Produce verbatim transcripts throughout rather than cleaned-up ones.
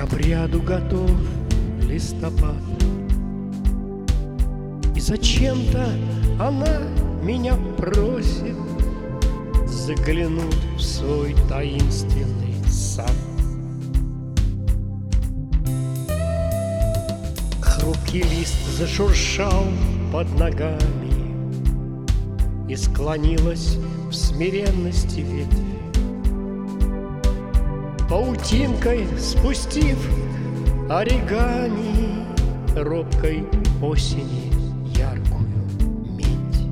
К обряду готов листопад, и зачем-то она меня просит заглянуть в свой таинственный сад. Хрупкий лист зашуршал под ногами, и склонилась в смиренности ветвь, паутинкой спустив оригами робкой осени яркую медь.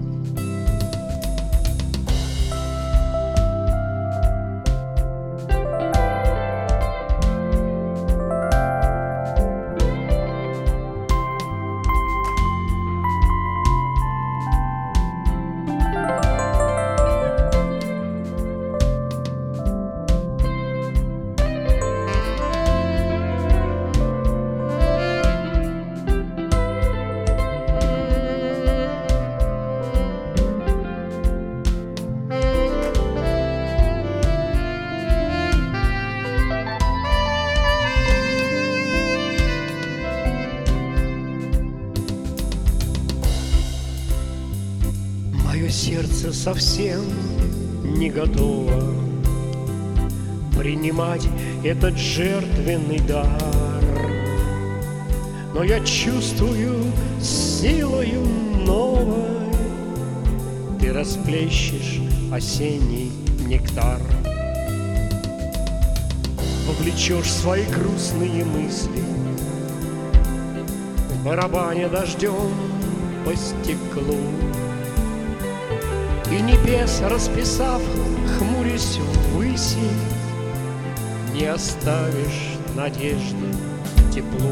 Мое сердце совсем не готово принимать этот жертвенный дар, но я чувствую силою новой ты расплещешь осенний нектар, повлечешь свои грустные мысли в барабане дождем по стеклу. И небес расписав, хмурясь ввыси, не оставишь надежды теплу.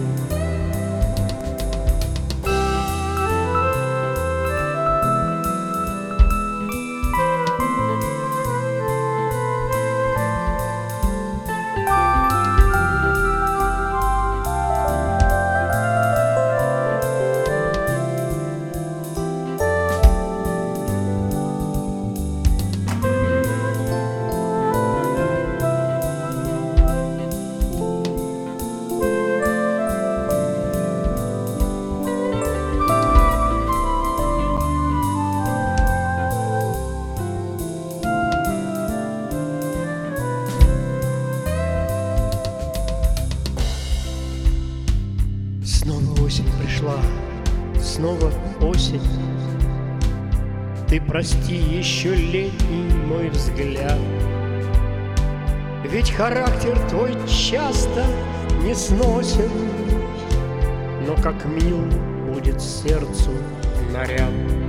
Снова осень пришла, снова осень. Ты прости еще летний мой взгляд, ведь характер твой часто не сносен, но как мил будет сердцу наряд.